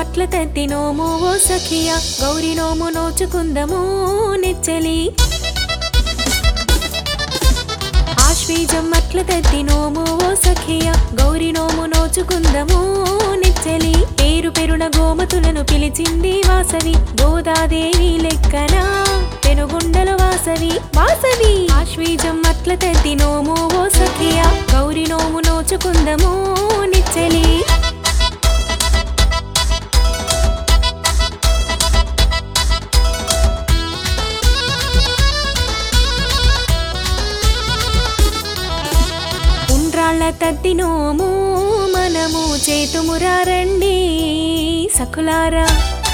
మట్ల తద్ది నోము ఓ సఖియ గౌరి నోము నోచుకుందము నిచ్చలి ఆశ్వీజం మట్ల తద్ది నోము ఓ సఖియ గౌరి నోము నోచుకుందము నిచ్చలి పేరు పెరున గోమతులను పిలిచింది వాసవి గోదాదేవి లెక్కన పెనుగుండల వాసవి వాసవి ఆశ్వీజం మట్ల తద్ది నోము ఓ సఖియ గౌరి నోము నోచుకుందము నిచ్చలి తద్ది నోము మనము చేతుమురా రండి సకులారా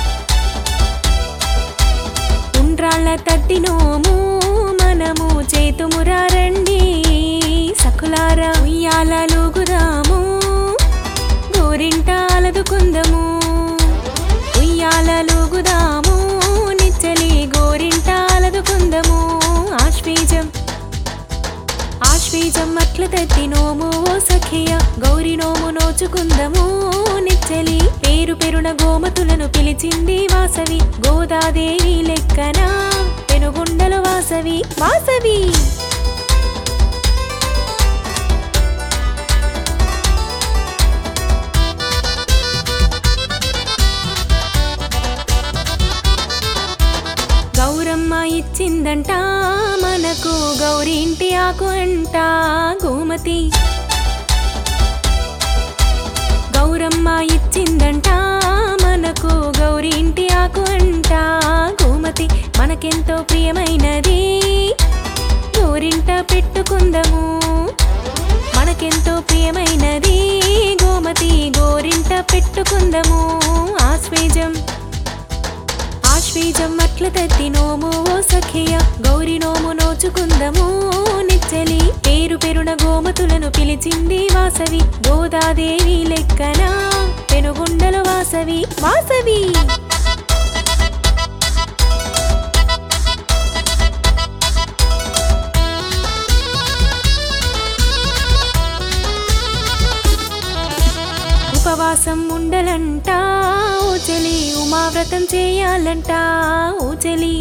ఉండ్రాళ్ళ తద్ది నోము మనము చేతుమురా రండి సకులారా ఉయ్యాలలుగుదాము గోరింటాలదుకుందము ఉయ్యాలలుగుదాము నిచ్చలి గోరింటాలదుకుందము ఆశ్వీజం మట్ల తద్ది నోము ఓ సఖియ గౌరి నోము నోచుకుందము నిచ్చలి పేరు పెరున గోమతులను పిలిచింది వాసవి గోదాదేవి లెక్కన పెనుగుండల వాసవి వాసవి గౌరమ్మ ఇచ్చిందంట మనకు గౌరి ఇంటి ఆకు అంట గోమతి గౌరమ్మ ఇచ్చిందంట మనకు గౌరి ఇంటి ఆకు అంట గోమతి మనకెంతో ప్రియమైనది గోరింట పెట్టుకుందము మనకెంతో ప్రియమైనది గోమతి గోరింట పెట్టుకుందము ఆశ్వీజం మట్ల తద్ది నోము ఓ సఖియ గౌరి నోము నోచుకుందము నిచ్చలి పేరు పెరున గోమతులను పిలిచింది వాసవి గోదాదేవి లెక్కన పెనుగుండల వాసవి వాసవి ఉపవాసం ఉండలంట ఓ చెలి ఉమావ్రతం చేయాలంట ఓ చెలి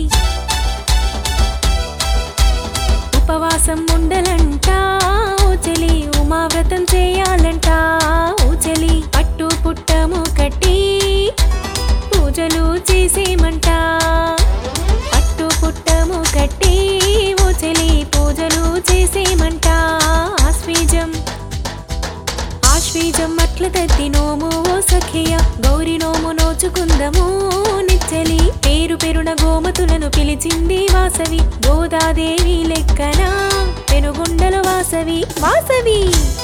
ఉపవాసం ఉండలంట ఓ చెలి ఉమావ్రతం చేయాలంట ఓ చెలి పట్టు పుట్టము కట్టి పూజలు చేసేమంట పట్టు పుట్టము కట్టి ఓ చెలి పూజలు చేసేమంట ఆశ్వీజం మట్ల తద్ది నోము ఓ సఖియ గౌరి నోము నోచుకుందము నిచ్చలి పేరు పెరున గోమతులను పిలిచింది వాసవి గోదాదేవి లెక్కన పెనుగుండల వాసవి వాసవి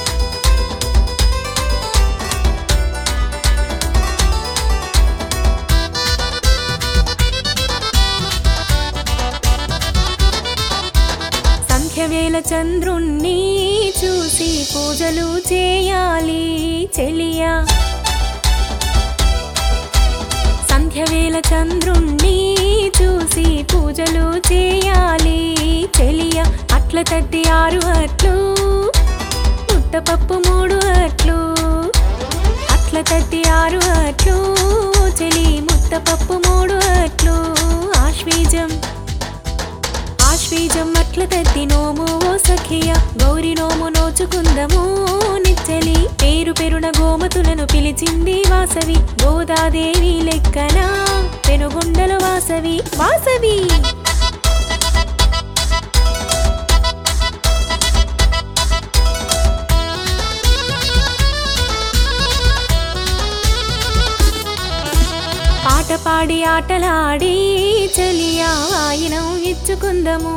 సంధ్యవేళ చంద్రుణ్ణి చూసి పూజలు చేయాలి చెలియా సంధ్యవేళ చంద్రుణ్ణి చూసి పూజలు చేయాలి చెలియా అట్ల తద్ది 6 అట్లు ముద్దపప్పు 3 అట్లు అట్ల తద్ది 6 అట్లు చెలి ముద్దపప్పు 3 అట్లు ఆశ్వీజం మట్ల తద్ది నోము ఓ సఖియ గౌరి నోము నోచుకుందము నిచ్చలి పేరు పెరున గోమతులను పిలిచింది వాసవి గోదాదేవి లెక్కన పెనుగుండల వాసవి వాసవి పాట పాడి ఆటలాడి చెలియా వాయినం ఇచ్చుకుందము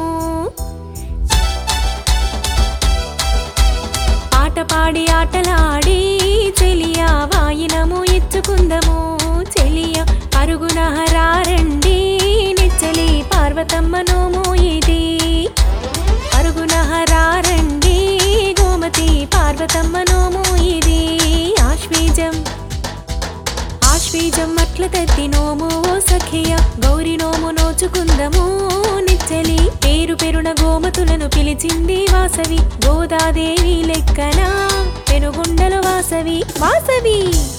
పాట పాడి ఆటలాడి చెలియా వాయినము ఇచ్చుకుందము చెలియా పరుగున రండి నిచ్చలి పార్వతమ్మ నోము ఇది పరుగున రండి గోమతి పార్వతమ్మ నోము ఇది ఆశ్వీజం మట్ల తద్ది నోము ఓ సఖియ గౌరి నోము నోచుకుందము నిచ్చలి పేరు పెరున గోమతులను పిలిచింది వాసవి గోదాదేవి లెక్కన పెనుగుండల వాసవి వాసవి